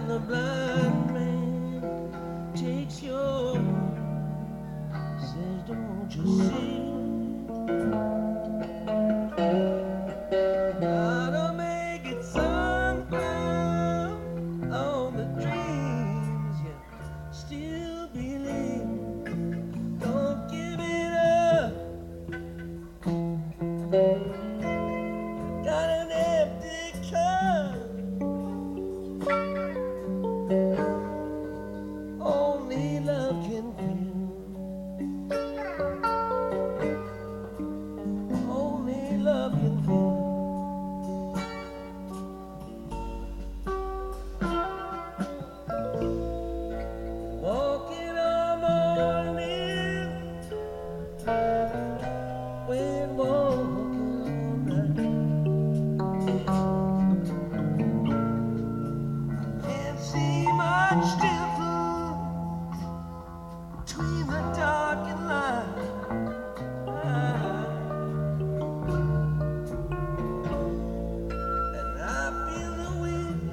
the blind man takes your says, don't you see? Gotta make it somehow on the dreams you still believe. Don't give it up. Got an empty cup. Only love can fill. Only love can fill. Walking on morning, when walking all night. Can't see much difference between the dark and light. And I feel the wind.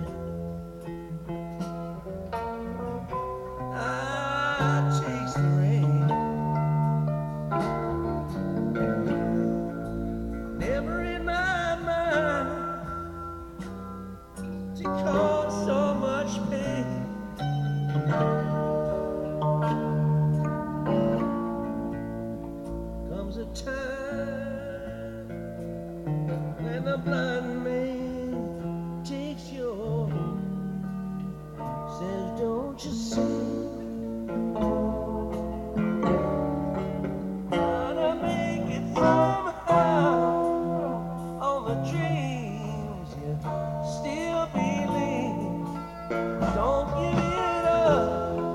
I chase the rain. Never in my mind to cause so much pain. Comes a time when the blind man takes your says, don't you see? Gotta make it somehow on the dreams you still believe. Don't give it up.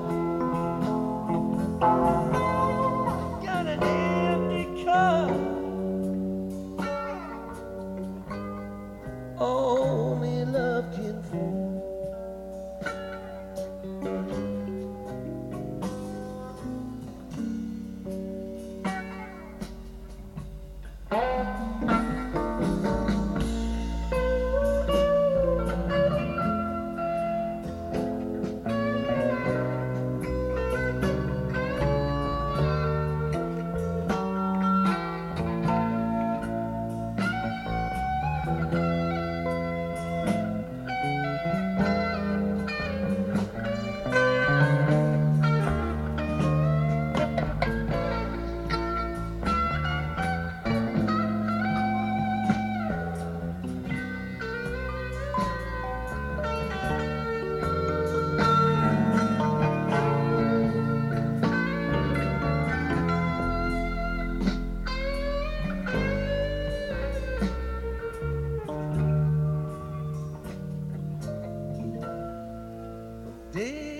Got an empty cup. Only love can fill. Day